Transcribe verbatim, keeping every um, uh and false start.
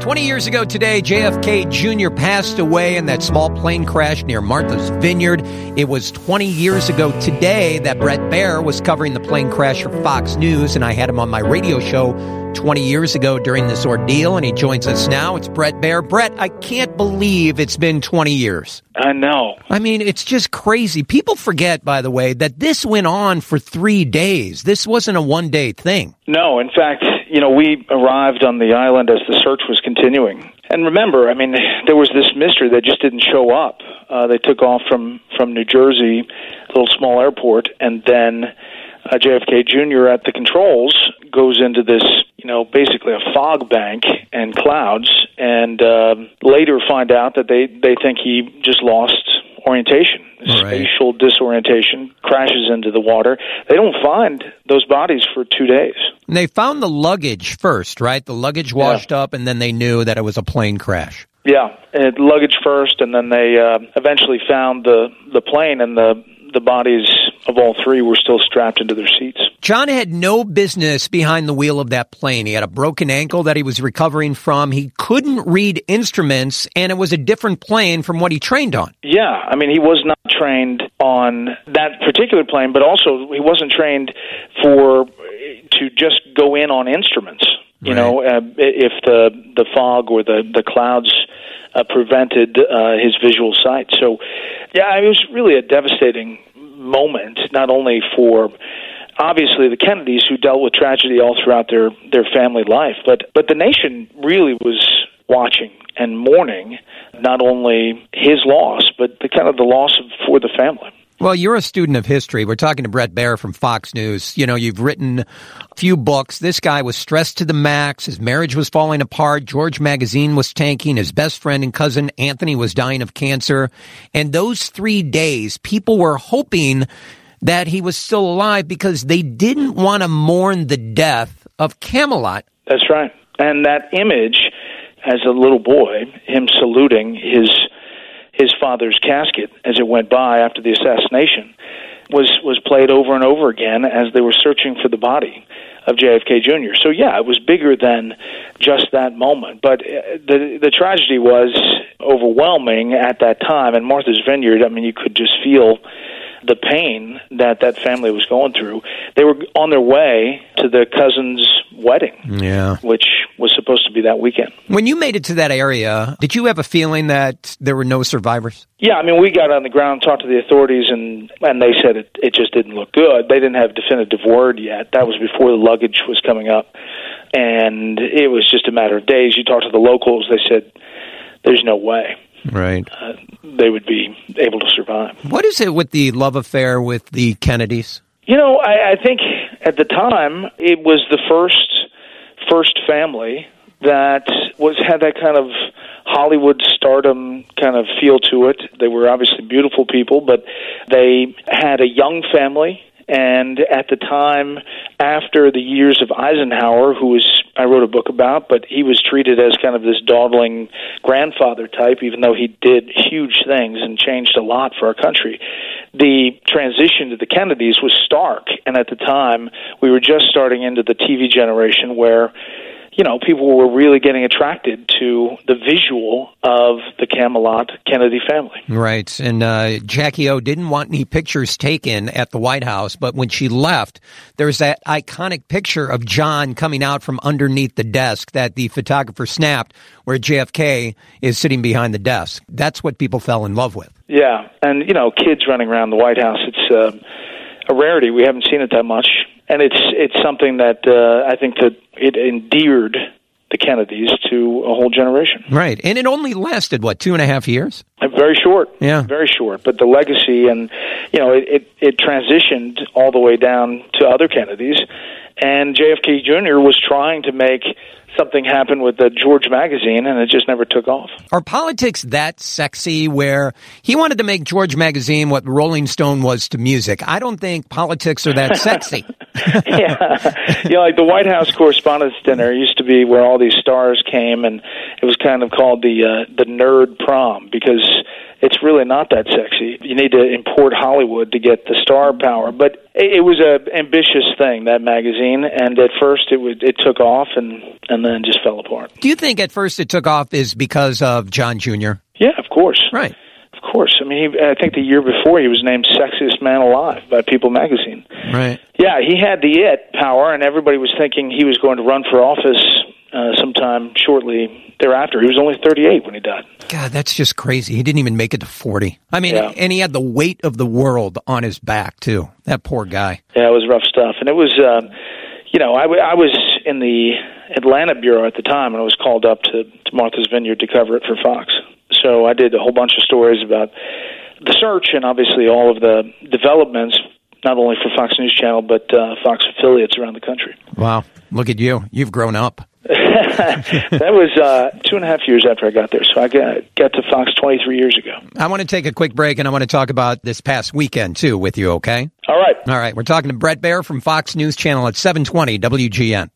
twenty years ago today, J F K Junior passed away in that small plane crash near Martha's Vineyard. It was twenty years ago today that Bret Baier was covering the plane crash for Fox News, and I had him on my radio show twenty years ago during this ordeal, and he joins us now. It's Bret Baier. Bret, I can't believe it's been twenty years. I know. I mean, it's just crazy. People forget, by the way, that this went on for three days. This wasn't a one-day thing. No, in fact, you know, we arrived on the island as the search was continuing. And remember, I mean, there was this mystery that just didn't show up. Uh, they took off from, from New Jersey, a little small airport, and then uh, J F K Junior at the controls goes into this, you know, basically a fog bank and clouds, and uh, later find out that they, they think he just lost orientation, right. Spatial disorientation, crashes into the water. They don't find those bodies for two days. And they found the luggage first, right? The luggage washed yeah. up, and then they knew that it was a plane crash. Yeah, and luggage first, and then they uh, eventually found the, the plane, and the the bodies of all three were still strapped into their seats. John had no business behind the wheel of that plane. He had a broken ankle that he was recovering from. He couldn't read instruments, and it was a different plane from what he trained on. Yeah, I mean, he was not trained on that particular plane, but also he wasn't trained for to just go in on instruments. You right. know, uh, if the the fog or the, the clouds uh, prevented uh, his visual sight. So, yeah, it was really a devastating moment, not only for obviously the Kennedys, who dealt with tragedy all throughout their, their family life, but but the nation really was watching and mourning not only his loss, but the kind of the loss of, for the family. Well, you're a student of history. We're talking to Bret Baier from Fox News. You know, you've written a few books. This guy was stressed to the max. His marriage was falling apart. George Magazine was tanking. His best friend and cousin, Anthony, was dying of cancer. And those three days, people were hoping that he was still alive because they didn't want to mourn the death of Camelot. That's right. And that image, as a little boy, him saluting his his father's casket as it went by after the assassination, was, was played over and over again as they were searching for the body of J F K Junior So, yeah, it was bigger than just that moment. But the the tragedy was overwhelming at that time. And Martha's Vineyard, I mean, you could just feel the pain that that family was going through. They were on their way to their cousin's wedding, yeah, which was supposed to be that weekend. When you made it to that area, did you have a feeling that there were no survivors? Yeah, I mean, we got on the ground, talked to the authorities, and, and they said it, it just didn't look good. They didn't have a definitive word yet. That was before the luggage was coming up, and it was just a matter of days. You talked to the locals, they said, there's no way. Right. Uh, they would be able to survive. What is it with the love affair with the Kennedys? You know, I, I think at the time it was the first first family that was had that kind of Hollywood stardom kind of feel to it. They were obviously beautiful people, but they had a young family. And at the time, after the years of Eisenhower, who was I wrote a book about, but he was treated as kind of this dawdling grandfather type, even though he did huge things and changed a lot for our country. The transition to the Kennedys was stark, and at the time, we were just starting into the T V generation where, you know, people were really getting attracted to the visual of the Camelot Kennedy family. Right. And uh, Jackie O didn't want any pictures taken at the White House, but when she left, there's that iconic picture of John coming out from underneath the desk that the photographer snapped, where J F K is sitting behind the desk. That's what people fell in love with. Yeah. And, you know, kids running around the White House, it's uh, a rarity. We haven't seen it that much. And it's it's something that uh, I think that it endeared the Kennedys to a whole generation. Right. And it only lasted, what, two and a half years? Very short. Yeah. Very short. But the legacy and, you know, it, it, it transitioned all the way down to other Kennedys. And J F K Junior was trying to make something happen with the George Magazine, and it just never took off. Are politics that sexy where he wanted to make George Magazine what Rolling Stone was to music? I don't think politics are that sexy. Yeah. You know, like the White House Correspondents' Dinner used to be where all these stars came, and it was kind of called the uh, the nerd prom because it's really not that sexy. You need to import Hollywood to get the star power. But it, it was an ambitious thing, that magazine, and at first it was, it took off and, and then just fell apart. Do you think at first it took off is because of John Junior? Yeah, of course. Right. Of course. I mean, he, I think the year before he was named Sexiest Man Alive by People magazine. Right. Yeah, he had the it power, and everybody was thinking he was going to run for office uh, sometime shortly thereafter. He was only thirty-eight when he died. God, that's just crazy. He didn't even make it to forty. I mean, yeah. And he had the weight of the world on his back, too. That poor guy. Yeah, it was rough stuff. And it was, uh, you know, I, w- I was in the Atlanta bureau at the time, and I was called up to, to Martha's Vineyard to cover it for Fox. So I did a whole bunch of stories about the search and obviously all of the developments, not only for Fox News Channel, but uh, Fox affiliates around the country. Wow. Look at you. You've grown up. That was uh, two and a half years after I got there. So I got, got to Fox twenty-three years ago. I want to take a quick break, and I want to talk about this past weekend, too, with you, okay? All right. All right. We're talking to Bret Baier from Fox News Channel at seven twenty W G N.